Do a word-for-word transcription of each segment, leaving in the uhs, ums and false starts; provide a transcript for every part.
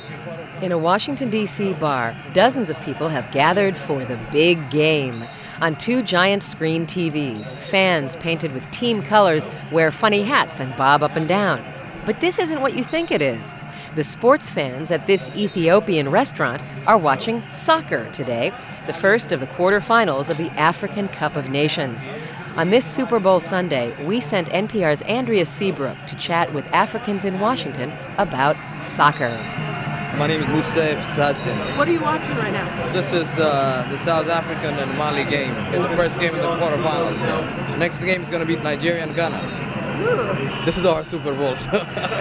In a Washington, D C bar, dozens of people have gathered for the big game. On two giant screen T Vs, fans painted with team colors wear funny hats and bob up and down. But this isn't what you think it is. The sports fans at this Ethiopian restaurant are watching soccer today, the first of the quarterfinals of the African Cup of Nations. On this Super Bowl Sunday, we sent N P R's Andrea Seabrook to chat with Africans in Washington about soccer. My name is Moussa Sadsin. What are you watching right now? This is uh, the South African and Mali game, in the first game of the quarterfinals. So next game is going to be Nigeria and Ghana. Ooh. This is our Super Bowl. So.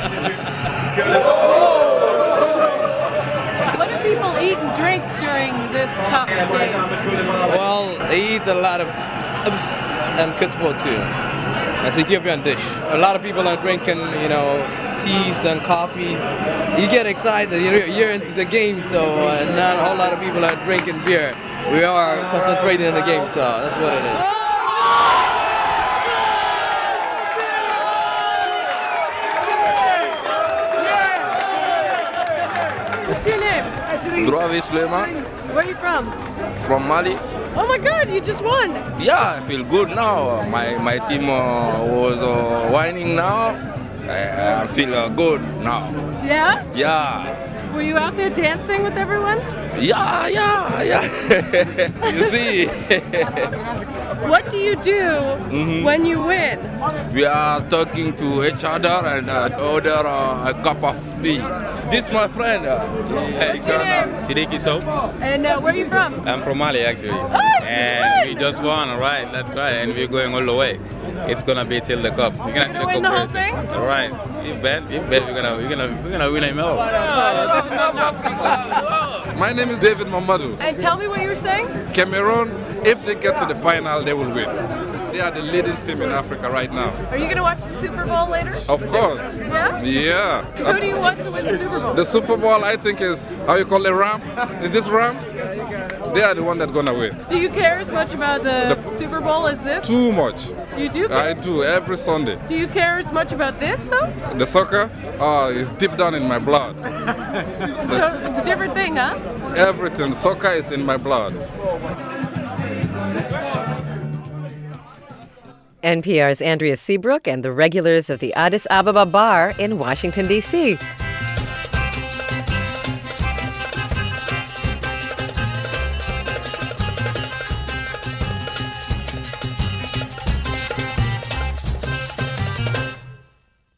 What do people eat and drink during this cup of games? Well, they eat a lot of abs and kitfo too. That's an Ethiopian dish. A lot of people are drinking, you know, teas and coffees. You get excited, you're, you're into the game, so uh, not a whole lot of people are drinking beer. We are concentrating in the game, so that's what it is. What's your name? Dravi Suleiman. Where are you from? From Mali. Oh my God, you just won! Yeah, I feel good now. My my team uh, was uh, winning now. I, I feel uh, good now. Yeah? Yeah. Were you out there dancing with everyone? Yeah, yeah, yeah. You see? What do you do mm-hmm. when you win? We are talking to each other and uh, order uh, a cup of tea. This my friend. Uh, What's your name? Sidiki Soap. And uh, where are you from? I'm from Mali actually. Oh, and we just won, right? That's right. And we're going all the way. It's gonna be till the cup. We're gonna see the win the whole thing? Right. You bet. You bet. We're gonna we're gonna we're gonna win it all. My name is David Mamadou. And tell me what you were saying. Cameroon, if they get to the final, they will win. They are the leading team in Africa right now. Are you going to watch the Super Bowl later? Of course. Yeah? Yeah. Who do you want to win the Super Bowl? The Super Bowl, I think, is, how you call it, Ram? Is this Rams? They are the one that's going to win. Do you care as much about the, the Super Bowl as this? Too much. You do care? I do, every Sunday. Do you care as much about this, though? The soccer? Oh, it's deep down in my blood. So it's a different thing, huh? Everything. Soccer is in my blood. N P R's Andrea Seabrook and the regulars of the Addis Ababa bar in Washington, D C